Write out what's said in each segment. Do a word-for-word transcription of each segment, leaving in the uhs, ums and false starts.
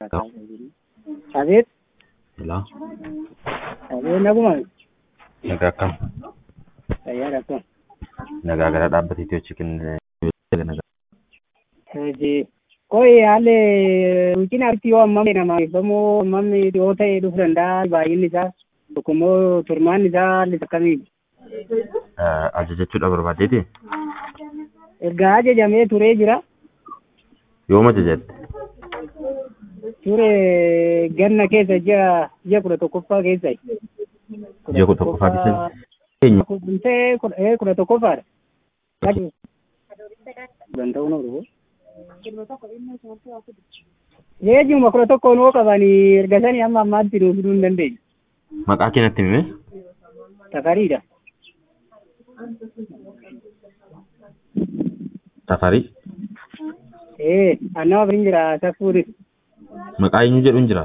Abeet, Hello, abeet naguma nagaa kam? fayyaadha akkam. Nagaa gara dhaabbata Itiyoo Chikin nagaa. Hojii qo'i haalli ruutiin yoo hammamne namaa ibsamoo hammamni yoo ta'e dhufuu danda'a baay'inni isaa tokkommoo turmaan isaa haalli akkamiiti? Ajajachuudha barbaaddeeti? Erga ajajamee turee jira. Yooma ajajatte? Ture ganna keessa ji'a ji'a kudha tokkoffaa keessa. Ji'a kudha tokkoffaa keessa? Eenyu? Kuntee kudha tokkoffaadha. Danda'uun oolu. Yeejjuma kudha tokkoon hoo qabanii erga sanii amma ammaatti nuuf fiduu hin dandeenye. Maqaa keenyatti himee? Tafariidha. Tafarii? Ee, annama biriin jira Safuuris. Maqaa eenyu jedhu hin jira?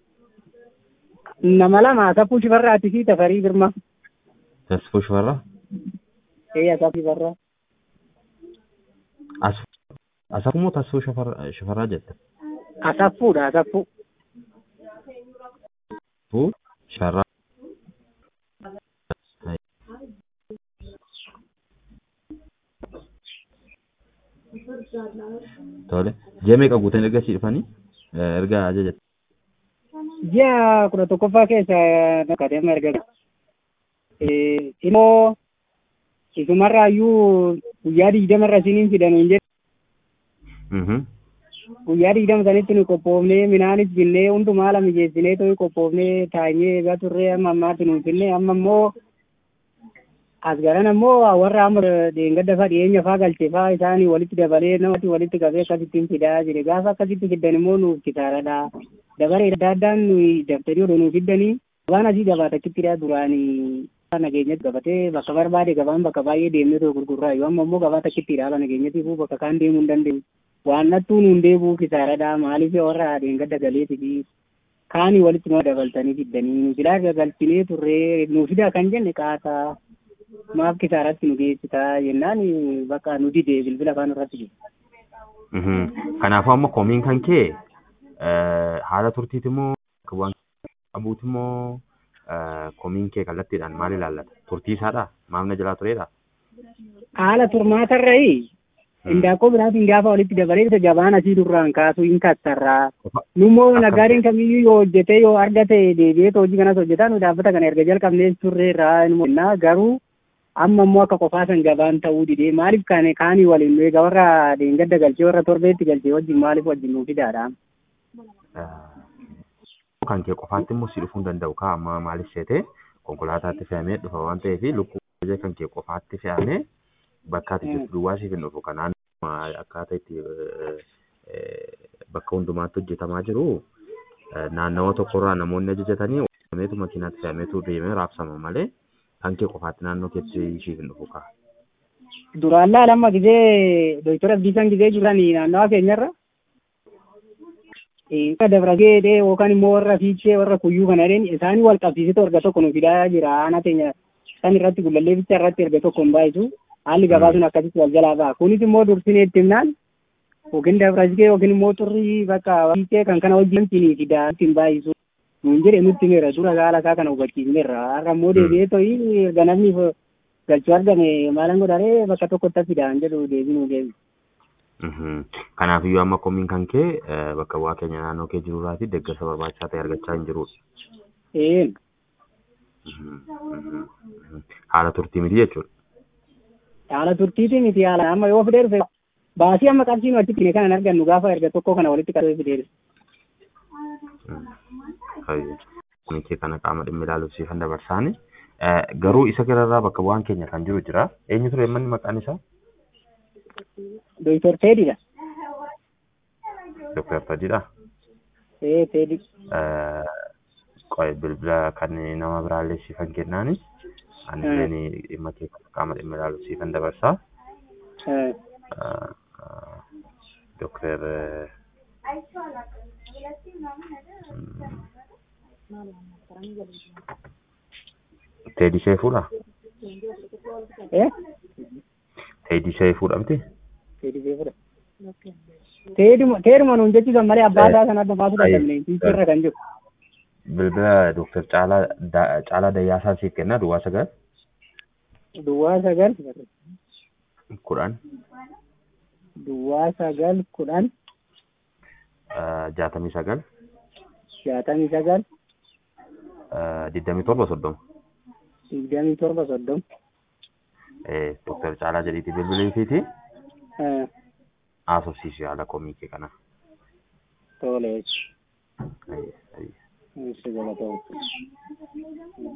Nama lama Safuu Shifarraati fi Tafarii Girmaa. Tasfuu Shifarraa? Ee, Asafuu Shifarraa. Asafuu moo Tasfuu Shifarraa jette? Asafuudha, Asafuu. Tasfuu Shifarraa. Tole, ji'a meeqa guutan erga si dhufanii? Erga ajajatte? Ji'a kudha tokkoffaa keessa naqadeema erga. Immoo isumarraayyuu guyyaa digdamarra isiniin fidan hin jedhu. Guyyaa digdama sanitti nu qophoofnee midhaanis binnee hundumaa haala mijeessinee to'ii qophoofnee taa'ee egaa turree amma ammaatti nuun finnee amma immoo as garan ammoo warra amma deengadda faa dhiyeenya faa galche faa isaanii walitti dabalee namatti walitti qabee akkasittiin fidaa jire gaafa akkasitti fiddan immoo nuuf kitaaradha. Dabaree adda addaan nuyi dabtarii odoo nuuf fiddanii waan asii gabaatachittidha duraanii nageenyatti gabatee bakka barbaade gabaan bakka baay'ee deemnee too gurgurraa yoo amma immoo gabaa takkittidha haala nageenyatiifuu bakka kaan deemuu hin dandeenyu. Waan nattuu nuun deebuu kitaaradha maaliif warra deengadda galeeti fi kaanii walitti nama dabaltanii fiddanii nu silaa galchinee turree nuuf fidaa kan jenne qaataa. Maaf kitaaratti nu geessitaa jennaan bakka nu didee bilbila afaan irratti jiru. Kanaafuu amma koomiin kan kee haala turtiiti moo waan qabuuti moo koomiin kee kallattiidhaan maal ilaallata? Turtii isaadha? Maaf na jalaa tureedha? Haala turmaatarrayi indaaqqoo biraatiin gaafa walitti dabalee gabaan asii durraan kaasuu hin kassarraa. Nummoo nagaariin kamiyyuu yoo hojjete yoo argate deebi'ee hojii kanas hojjetaa nu dhaabbata kana erga jalqabnee turreerraa garuu amma immoo akka qofaa san gabaan ta'uu didee maaliif kaane kaanii waliin egaa warra deengadda galchee warra torbeetti galchee wajjin maaliif wajjin nuuf fidaadha. Kan kee qofaatti immoo si dhufuu hin danda'u kaa amma maaliif seete konkolaataatti fe'amee dhufa waan ta'eef lukkuu kan kee qofaatti fe'amee bakka ati jirtu duwwaa siif hin dhufu kanaan akkaataa itti bakka hundumaatti hojjetamaa jiru naannawa tokkorraa namoonni ajajatanii fe'ameetu makiinaatti fe'ameetu deemee raabsama malee. Kan kee qofaatti naannoo keetti ishiif hin dhufu kaa. Duraan laalama gizee Dooktor Abdiisaan gizee jiranii naannawa keenyarra. Dabragee yookaan immoo warra fiichee warra kuyyuu kana dheen isaanii wal qabsiisee erga tokko nu fidaa jira. Aanaa teenya san irratti gullallee ficha irratti erga tokko hin baay'isu. Haalli gabaa sun akkasitti wal jalaa ba'a. Kunis immoo dursinee itti himnaan yookiin dabragee yookiin immoo turrii bakka fiichee kan kana wajjin fidaa ittiin baay'isu. Nuun jedhe nutti meera dura gaala isaa kana hubachiisneerra har'a immoo deebi'ee to'ii erga namni galchuu argame maalan godharee bakka tokkotti fidaan jedhu deebinuu deebi. Kanaafiyyuu amma koomiin kan kee bakka bu'aa keenya naannoo kee jirurraa fi deeggarsa barbaachisaa ta'e argachaa hin jirudha. Ee. Haala turtii miti jechuudha. Haala turtiiti miti haala amma yoo fidee dhufe baasii amma qabsiinu achitti kanan argannu gaafa erga tokko kana walitti qabee fidee dhufe. Kun kee kana qaama dhimmi ilaaluuf siifan dabarsaani. Garuu isa gararraa bakka bu'aan keenya kan jiru jira. Eenyu ture manni maqaan isaa? Dooktor Teedidha. Dooktor Teedidha? Ee Teedi. Qo'ee bilbila kan nama biraallee siifan kennaani. Ani illee dhimma kee kana qaama dhimmi ilaaluuf siifan dabarsaa. Dooktor Teedii Seefuudha? Eh? Teedii Seefuudha miti? Teedii Seefuudha. teeduma teeduma nuun jechuudha malee abbaa isaa sana adda baasuu danda'amne fiichirra kan jiru. Bilbila Dooktar Caalaa Caalaa Dayyaasaa siif kenna duwwaa sagal. Duwwaa sagal. Kudhan. Duwwaa sagal kudhan. Jaatamii sagal. Jaatamii sagal. Digdamii torba soddoma. Digdamii torba soddoma. Dooktar Caalaa jedhiiti bilbiliifiiti. Haasofsiisu yaala komiikii kana. Tole. Ayya ayya. Isa galatoomaa.